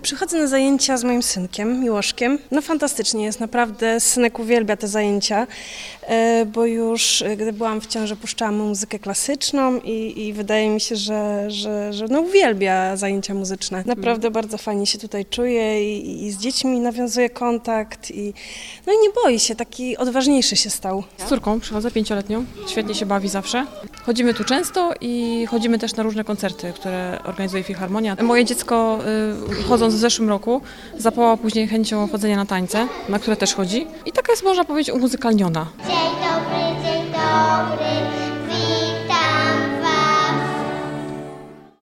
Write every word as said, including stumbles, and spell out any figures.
Przychodzę na zajęcia z moim synkiem, Miłoszkiem. No fantastycznie jest, naprawdę. Synek uwielbia te zajęcia, bo już gdy byłam w ciąży, puszczałam mu muzykę klasyczną i, i wydaje mi się, że, że, że no uwielbia zajęcia muzyczne. Naprawdę bardzo fajnie się tutaj czuje i, i z dziećmi nawiązuje kontakt i no i nie boi się, taki odważniejszy się stał. Z córką przychodzę, pięcioletnią, świetnie się bawi zawsze. Chodzimy tu często i chodzimy też na różne koncerty, które organizuje Filharmonia. Moje dziecko, y, chodząc w zeszłym roku, zapałało później chęcią chodzenia na tańce, na które też chodzi. I taka jest, można powiedzieć, umuzykalniona. Dzień dobry, dzień dobry.